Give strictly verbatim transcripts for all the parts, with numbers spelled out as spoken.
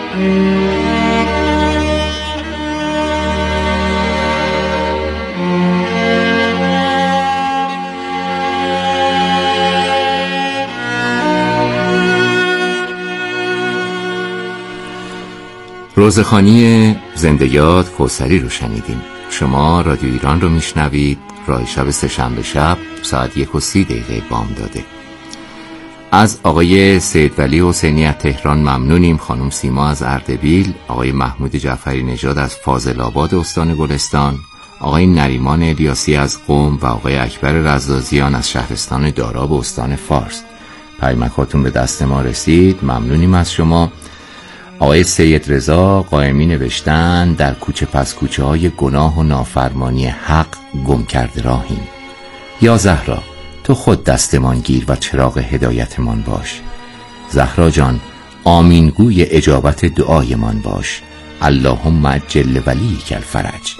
روزخوانی زنده یاد کوثری رو شنیدیم. شما رادیو ایران رو میشنوید. راه شب سه‌شنبه شب ساعت یک و سی دقیقه بامداده. از آقای سید ولی حسینی از تهران ممنونیم، خانم سیما از اردبیل، آقای محمود جعفری نژاد از فاضل آباد استان گلستان، آقای نریمان الیاسی از قم و آقای اکبر رزازیان از شهرستان داراب استان فارس. پیامکاتون به دست ما رسید، ممنونیم از شما. آقای سید رضا قائمی نوشتن در کوچه پس کوچه های گناه و نافرمانی حق گم کرده راهیم. یا زهرا تو خود دستمان گیر و چراغ هدایتمان باش. زهرا جان آمینگوی اجابت دعایمان باش. اللهم عجل ولیک الفرج.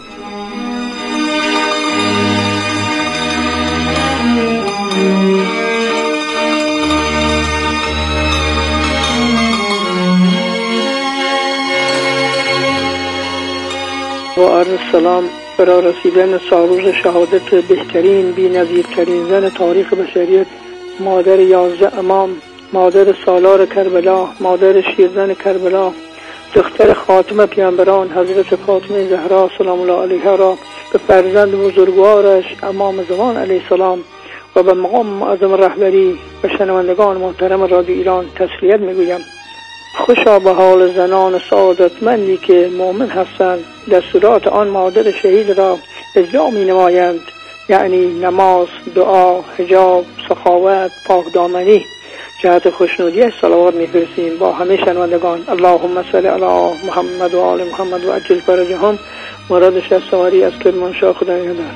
با عرض سلام برای رسیدن سالروز شهادت بهترین بی نظیرترین زن تاریخ بشریت، مادر یازده امام، مادر سالار کربلا، مادر شیرزن کربلا، دختر خاتم پیامبران حضرت فاطمه زهرا سلام الله علیها را به فرزند بزرگوارش امام زمان علیه السلام و به مقام معظم رهبری و شنوندگان محترم رادیو ایران تسلیت میگویم. خوشا به حال زنان سعادتمندی که مؤمن هستند، دستورات آن مادر شهید را اجرا می نمایند، یعنی نماز، دعا، حجاب، سخاوت، پاکدامنی. جهت خوشنودی صلوات می‌فرستیم با همه شنوندگان. اللهم صل علی محمد و آل محمد و عجل فرجهم. مرادش از سواری از کرمانشاه خدای نگهدار.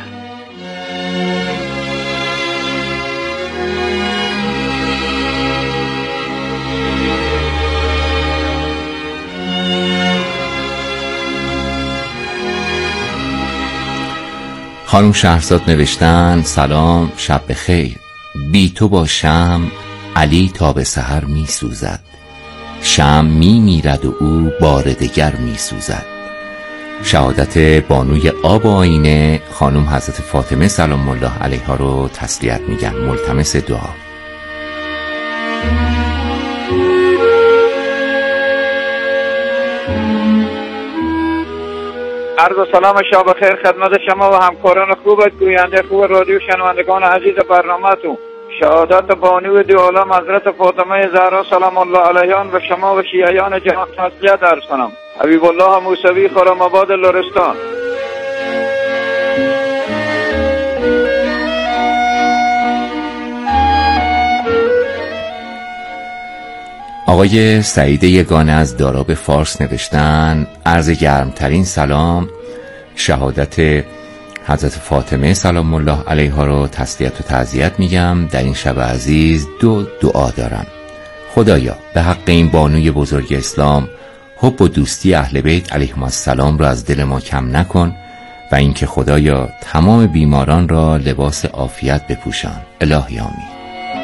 خانم شهرزاد نوشتن سلام، شب بخیر. بی تو با شمع علی تا به سحر می سوزد، شمع می میرد و او بار دگر می سوزد. شهادت بانوی آب آینه خانم حضرت فاطمه سلام الله علیها رو تسلیت میگم، ملتمس دعا. عرض سلام شب بخیر خدمت شما و همکاران خوبت، گوینده خوب رادیو، شنوندگان عزیز برنامه‌تون. شهادت بانوی دو عالم حضرت فاطمه زهرا سلام الله علیها و شما و شیعیان جهان تسلیت عرض کنم. حبیب الله موسوی خرم آباد لرستان. آقای سعید یگانه از داراب فارس نوشتن عرض گرمترین سلام، شهادت حضرت فاطمه سلام الله علیها رو تسلیت و تعزیت میگم. در این شب عزیز دو دعا دارم. خدایا به حق این بانوی بزرگ اسلام حب و دوستی اهل بیت علیهم السلام رو از دل ما کم نکن و اینکه خدایا تمام بیماران را لباس عافیت بپوشان. الهی آمین.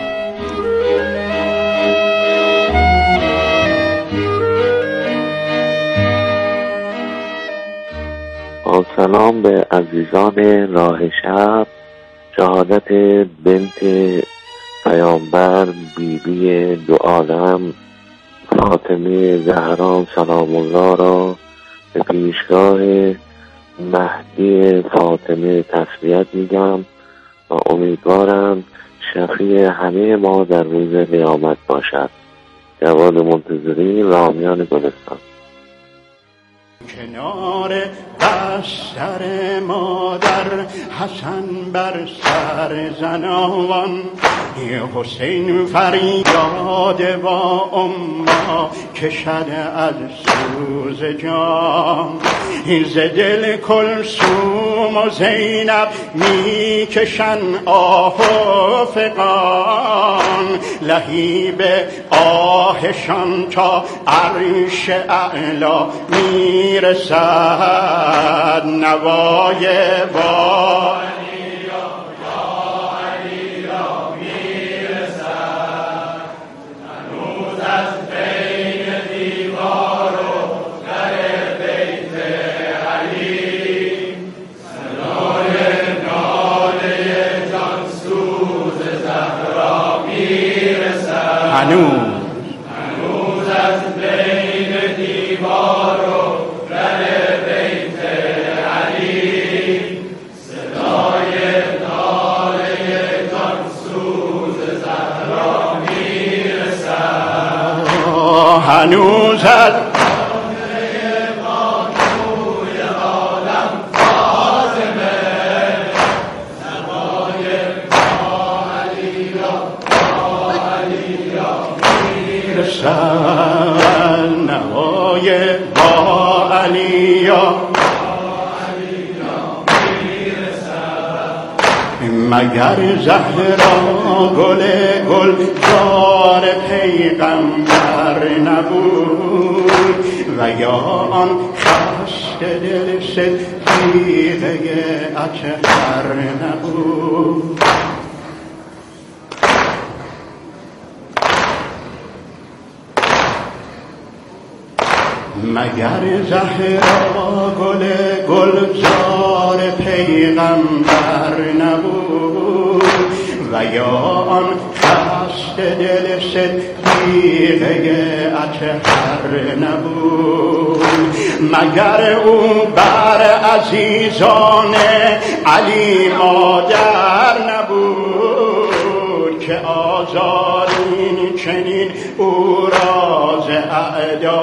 سلام به عزیزان راه شب. شهادت بنت پیامبر بیبی دو عالم فاطمه زهرا سلام الله را به پیشگاه مهدی فاطمه تسلیت میگم و امیدوارم شفیع همه ما در روز قیامت باشد. جواد منتظری، رامیان گلستان. کنار بستر مادر حسن بر سر زنان، حسین فریاد با اما کشد از سوز جان. ز دل کلثوم و زینب می کشن آه و فغان، لهیب آهشان تا عرش اعلا می رسد. نوای با از بین دیوار و هنوز از نوای با علیا مگر زهرا گل گل زار پیغمبر نبود و یا آن خست دل صدیقه اطهر نبود. مگر زهرا گل گلزار پیغمبر نبود و یا آن خست دل صدیقه اطهر نبود. مگر او بر عزیزان علی مادر نبود که آزارین چنین او راز اعدا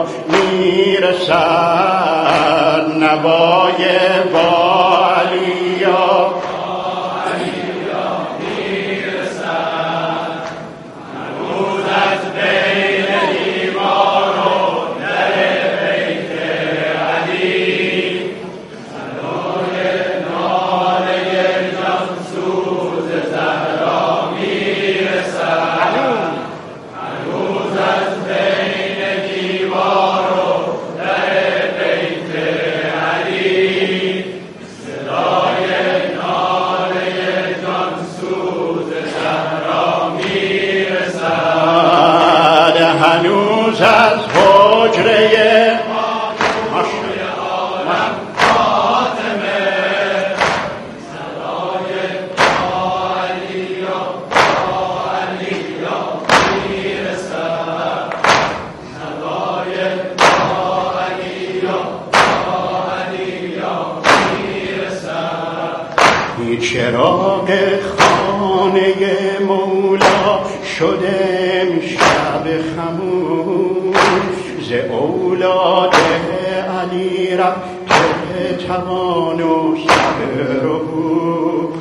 میرسد. نوای والیا میرسد هنوز از بین دیوار و در بیت علی صدای ناله جانسوز زهرا میرسد. هنوز از بین دیوار و در بیت علی صدای ناله جانسوز زهرا میرسد. هنوز از حجره چراغ خانه مولا شده امشب خموش ز اولاد علی رفته توان و صبر و هوش.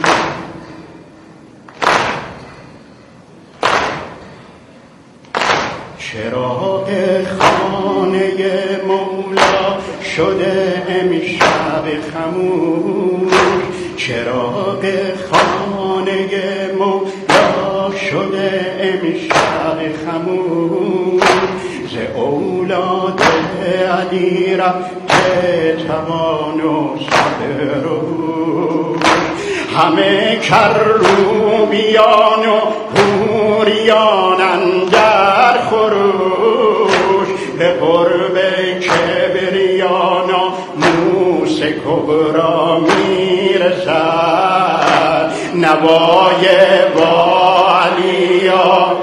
چراغ خانه مولا شده امشب خموش چراغ خانه مولا شده امشب خموش ز اولاد علی رفته توان و صبر و هوش. همه کروبیان و حوریان اندر خروش به قرب کبریان و موس کبرا میرسد. نوای والیا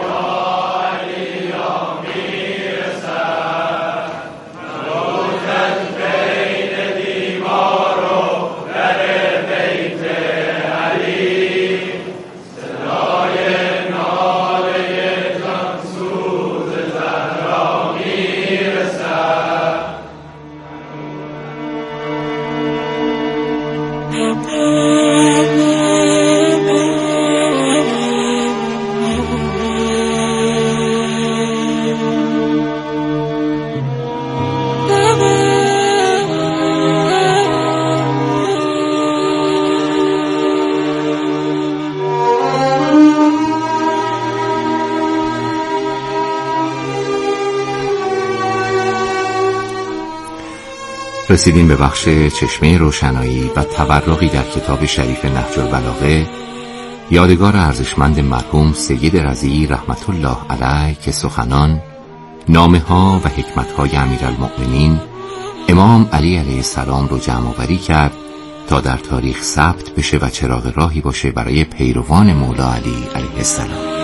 رسیدیم به بخش چشمه روشنایی و تورقی در کتاب شریف نهج البلاغه یادگار ارزشمند مرحوم سید رضی رحمت الله علیه که سخنان، نامه ها و حکمت های امیرالمؤمنین امام علی علیه السلام رو جمع آوری کرد تا در تاریخ ثبت بشه و چراغ راهی باشه برای پیروان مولا علی علیه السلام.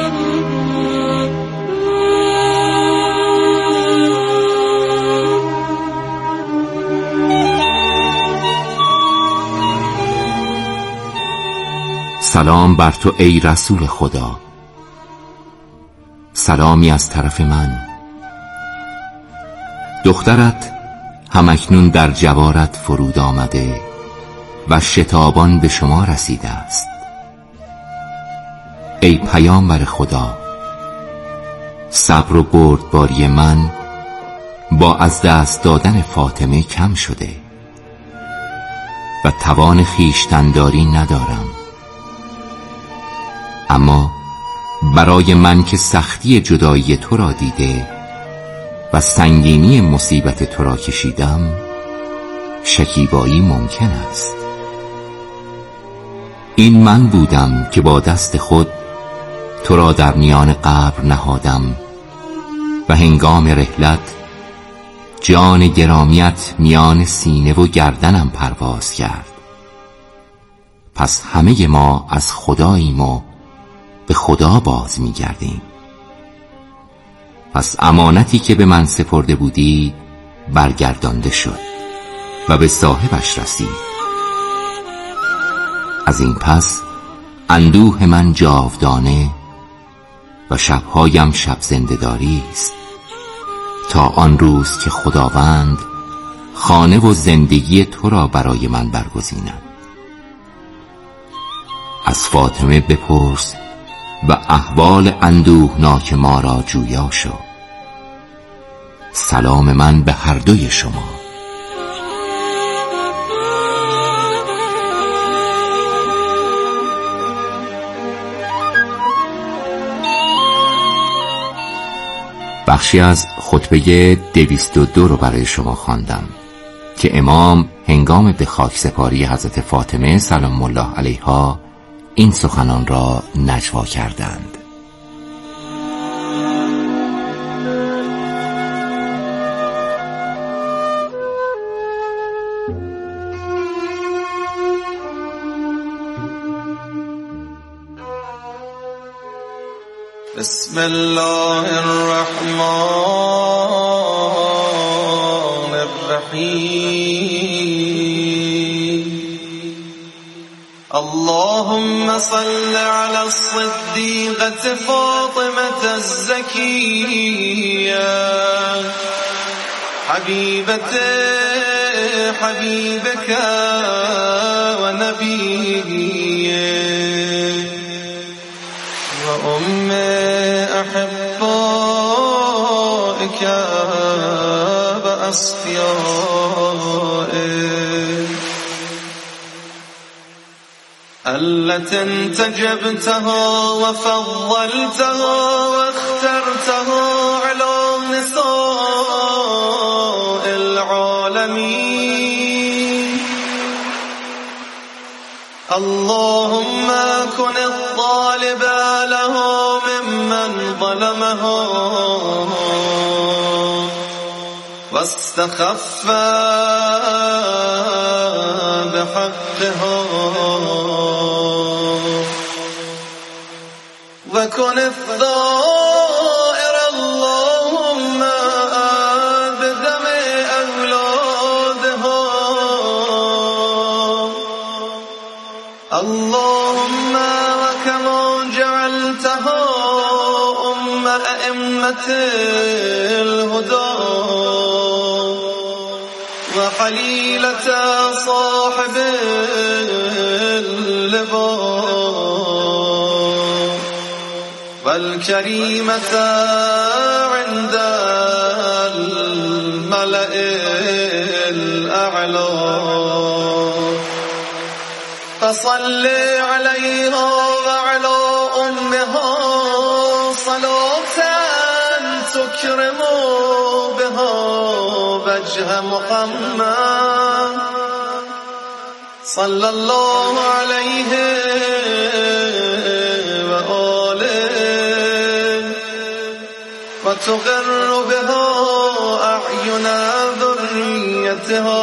سلام بر تو ای رسول خدا، سلامی از طرف من. دخترت همکنون در جوارت فرود آمده و شتابان به شما رسیده است. ای پیامبر خدا، صبر و بردباری من با از دست دادن فاطمه کم شده و توان خویشتن‌داری ندارم، اما برای من که سختی جدایی تو را دیده و سنگینی مصیبت تو را کشیدم، شکیبایی ممکن است. این من بودم که با دست خود تو را در میان قبر نهادم و هنگام رحلت جان گرامیت میان سینه و گردنم پرواز کرد. پس همه ما از خداییم و به خدا باز می‌گردیم. پس امانتی که به من سپرده بودی برگردانده شد و به صاحبش رسید. از این پس اندوه من جاودانه و شبهایم شب زنده‌داری است، تا آن روز که خداوند خانه و زندگی تو را برای من برگزیند. از فاطمه بپرس و احوال اندوهناک ما را جویا شو. سلام من به هر دوی شما. بخشی از خطبه دویست و دو رو برای شما خواندم که امام هنگام به خاک سپاری حضرت فاطمه سلام الله علیها این سخنان را نجوا کردند. بسم الله الرحمن الرحیم. اللهم صل على الصديقة فاطمة الزكية حبيبة حبيبك ونبيك وأم أحبائك وأصفيائك التي انتجبتها وفضلتها واخترتها على نساء العالمين. اللهم كن الطالب لها ممن ظلمها واستخف بحقها وكن الظائر اللهم بدم أولادها. اللهم وكما جعلتها أم أئمة الهدى وخليلة صاحب اللواء والكريمة عند الملأ الأعلى فصل عليها وعلى أمها صلاة تكرم بها وجه محمد صلى الله عليه وآله وتقر بها أعين ذريتها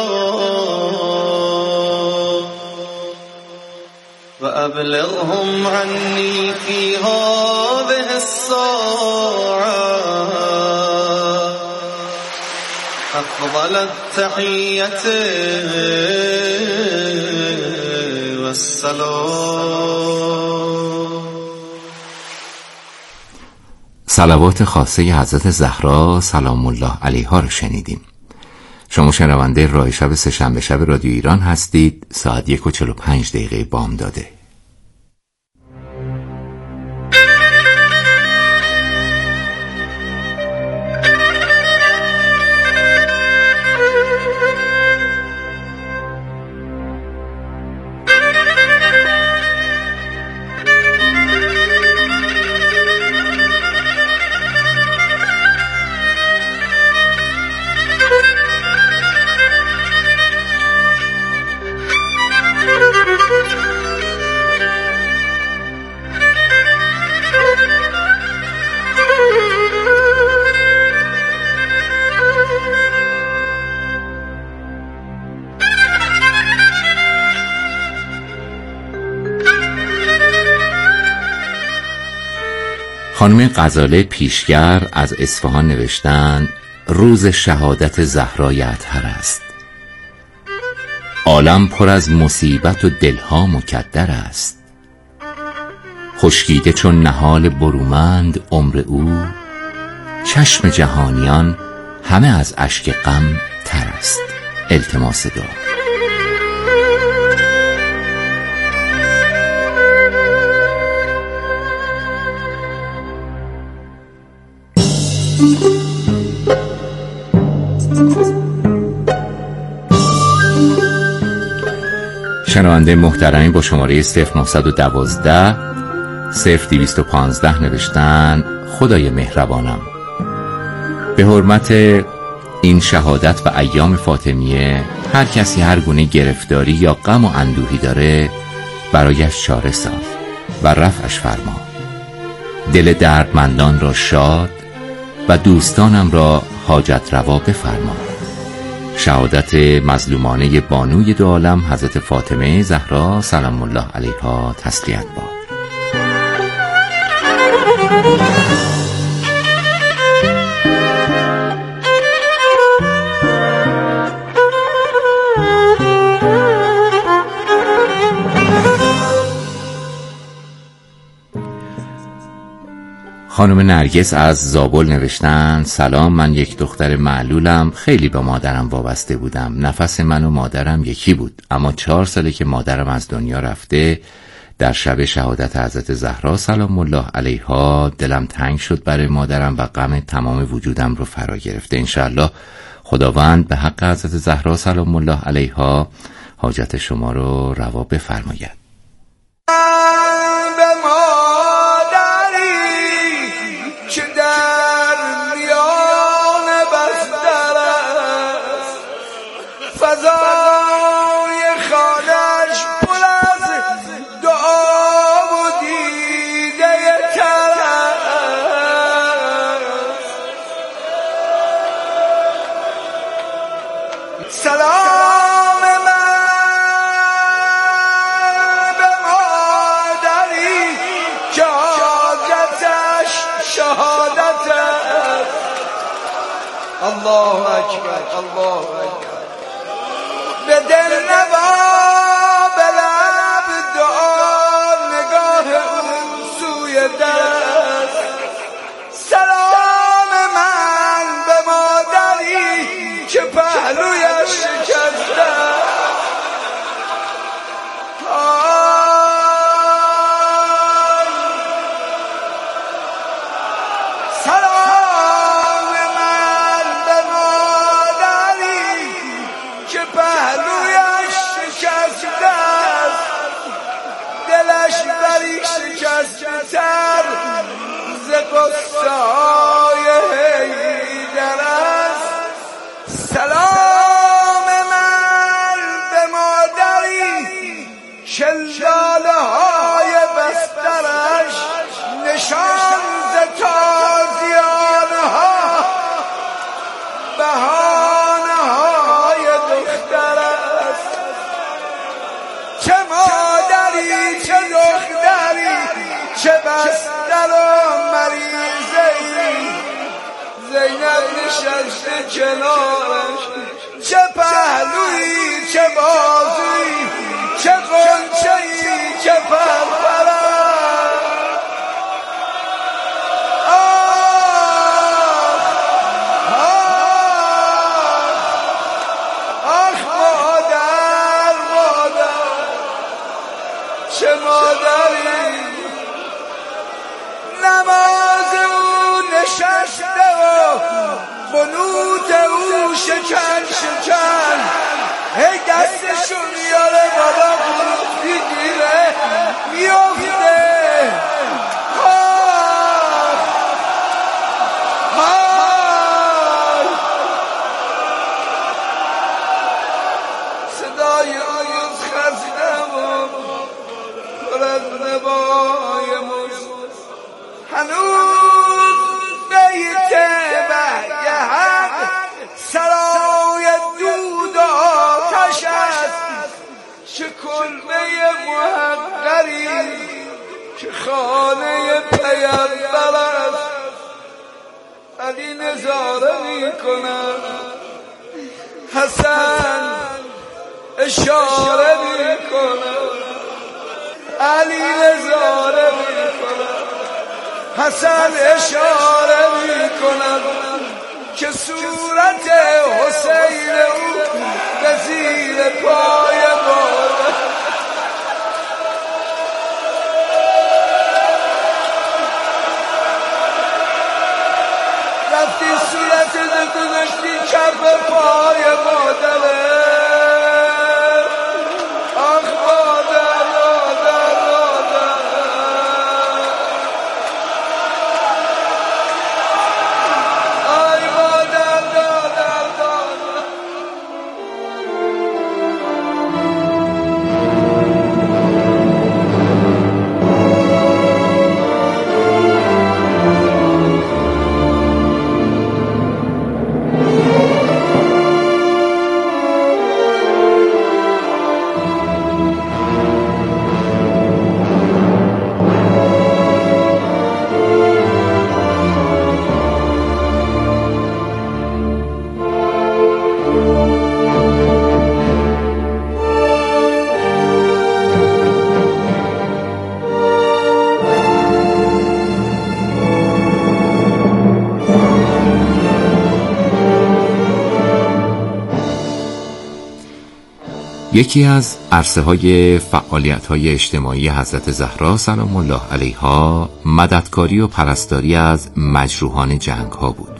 وأبلغهم عني في هذه الساعة أفضل التحية والسلام. صلوات خاصه حضرت زهرا سلام الله علیها را شنیدیم. شما شنونده راه شب سه‌شنبه شب رادیو ایران هستید. ساعت یک و چهل و پنج دقیقه بامداده. خانم غزاله پیشگر از اصفهان نوشتند روز شهادت زهرای اطهر است. عالم پر از مصیبت و دلها مکدر است. خشکیده چون نهال برومند عمر او، چشم جهانیان همه از اشک غم تر است. التماس دعا. شنونده محترمی با شماره صفر نهصد و دوازده صفر دویست و پانزده نوشتن خدای مهربانم، به حرمت این شهادت و ایام فاطمیه هر کسی هر گونه گرفتاری یا غم و اندوهی داره برایش چاره ساز و رفعش فرما. دل دردمندان را شاد و دوستانم را حاجت روا بفرما. شهادت مظلومانه بانوی دو عالم حضرت فاطمه زهرا سلام الله علیها تسلیت باد. خانم نرگس از زابل نوشتن سلام، من یک دختر معلولم، خیلی به مادرم وابسته بودم. نفس من و مادرم یکی بود، اما چهار ساله که مادرم از دنیا رفته، در شب شهادت حضرت زهرا سلام الله علیها دلم تنگ شد برای مادرم و غم تمام وجودم رو فرا گرفته. انشاءالله خداوند به حق حضرت زهرا سلام الله علیها حاجت شما رو روا بفرماید. الله اکبر الله اکبر. به دل نوا به لب دعا نگاه اون سوی دست. سلام من به مادری که پهلویش شکسته. شکستر ز قصای حیدر است. سلام من به مادری که لاله های بسترش نشان ز تازیانه ها بهانه های دختر است. چه مادری چه دختری چه بستر و مریضه ای، زینب نشسته کنارش. چه پهلویی چه بازویی چه غنچه‌ای چه پرپرش. آه آه قنوت او شکن شکن هی دستشون میاره بابا قنوت میگیره میافته صدای آیوز خزنم و پر از نبای موز هنوز بیت بهی حق سرای دود آتش است چه کلبه محقری که خانه پیغمبر است علی نظاره می کند حسن اشاره می کند علی نظاره می کند حسن اشاره می کند که صورت حسین او به زیر پای برده رفتی صورت گذاشتی کف پای مادره آخ مادر مادر مادر آی مادر مادر مادر یکی از عرصه‌های فعالیت‌های اجتماعی حضرت زهرا سلام الله علیها مددکاری و پرستاری از مجروحان جنگ‌ها بود.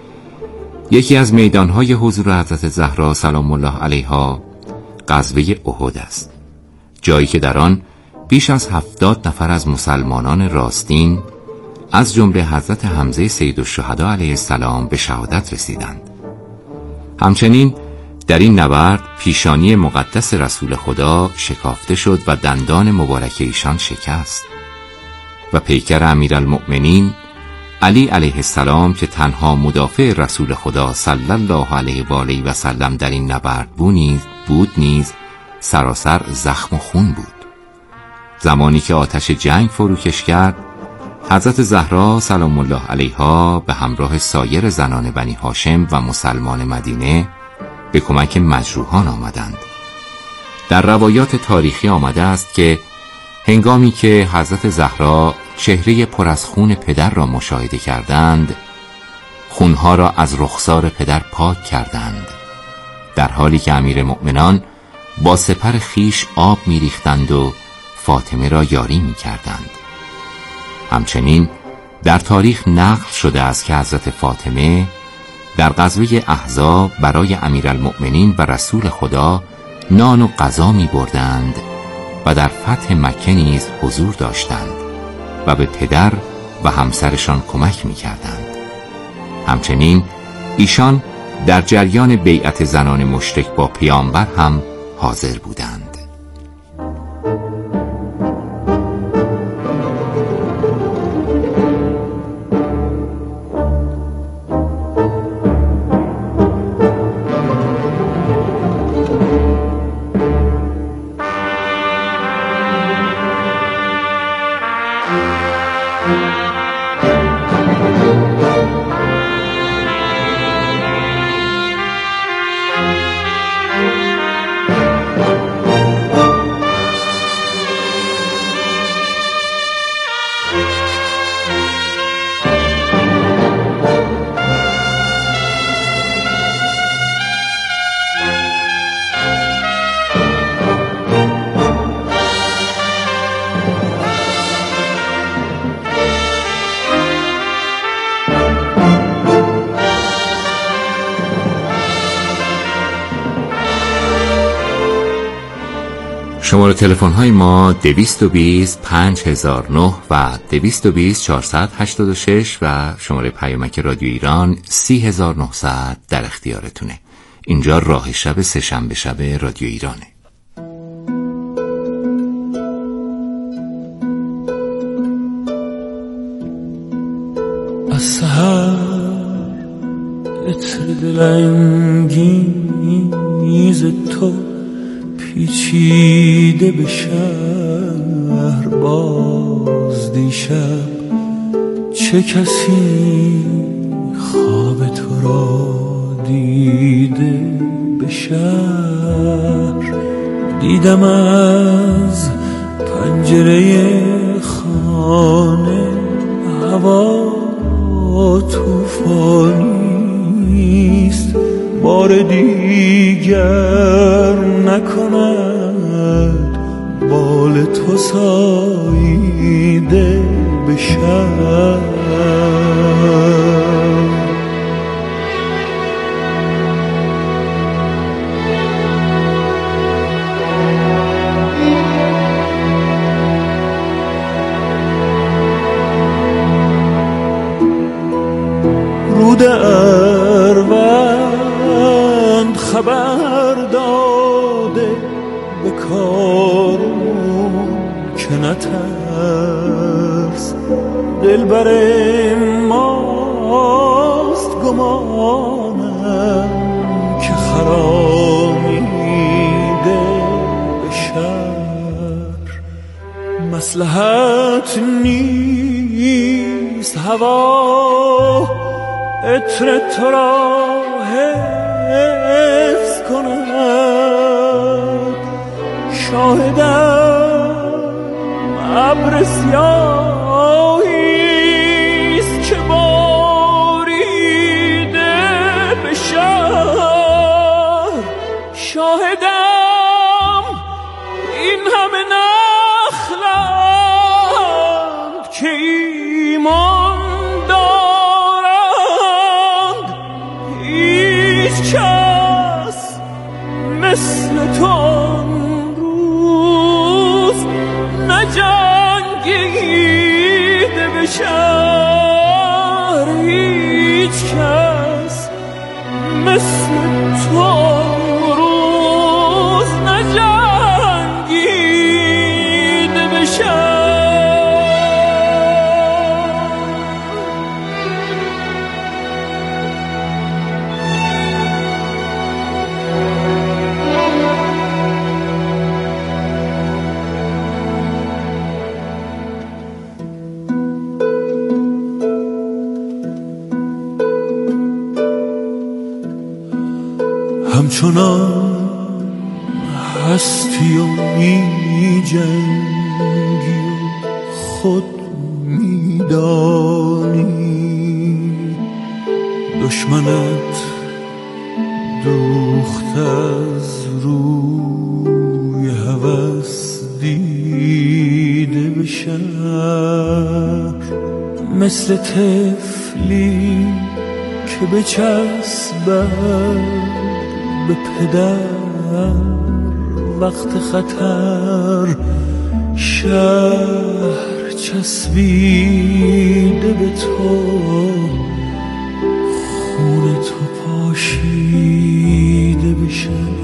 یکی از میدان‌های حضور حضرت زهرا سلام الله علیها غزوه احد است، جایی که در آن بیش از هفتاد نفر از مسلمانان راستین از جمله حضرت حمزه سیدالشهدا علیه السلام به شهادت رسیدند. همچنین در این نبرد پیشانی مقدس رسول خدا شکافته شد و دندان مبارک ایشان شکست و پیکر امیرالمؤمنین علی علیه السلام که تنها مدافع رسول خدا صلی الله علیه و آله و سلم در این نبرد بود نیز سراسر زخم و خون بود. زمانی که آتش جنگ فروکش کرد، حضرت زهرا سلام الله علیها به همراه سایر زنان بنی هاشم و مسلمان مدینه به کمک مجروحان آمدند. در روایات تاریخی آمده است که هنگامی که حضرت زهرا چهره پر از خون پدر را مشاهده کردند، خونها را از رخسار پدر پاک کردند، در حالی که امیر مؤمنان با سپر خیش آب می‌ریختند و فاطمه را یاری می‌کردند. همچنین در تاریخ نقل شده است که حضرت فاطمه در غزوه احزاب برای امیرالمؤمنین و رسول خدا نان و غذا می بردند و در فتح مکه نیز حضور داشتند و به پدر و همسرشان کمک می کردند. همچنین ایشان در جریان بیعت زنان مشرک با پیامبر هم حاضر بودند. شماره تلفن های ما دویست و بیست پنج هزار و نه و دویست و بیست چهارصد و هشتاد و شش و شماره پیامک رادیو ایران سی هزار و نهصد در اختیارتونه. اینجا راه شب سه شنبه شب رادیو ایرانه. از سحر عطر دلانگیز تو پیچیده به شهر باز دیشب، چه کسی خواب تو را دیده به شهر. دیدم از پنجره خانه هوا طوفانیست، بار دیگر نکند بال تو ساییده به شهر. رود اروند خبر داده به کارون که نترس، دلبر ماست گمانم که خرامیده به شهر. مصلحت نیست هوا عطر تو را حفظ کند، شاهدم ابر سیاهیست که باریده به شهر. شاهدم این همه نخلند که ایمان کس مثل تو امروز نجنگیده به شهر. هیچ کس مثل تو امروز نجنگیده به شهر. همچنان هستی و می جنگی خود می دانی، دشمنت دوخت از روی هوس دیده به شهر. مثل طفلی که به چسبد به پدر وقت خطر، شهر چسبیده به تو، خون تو پاشیده به شهر.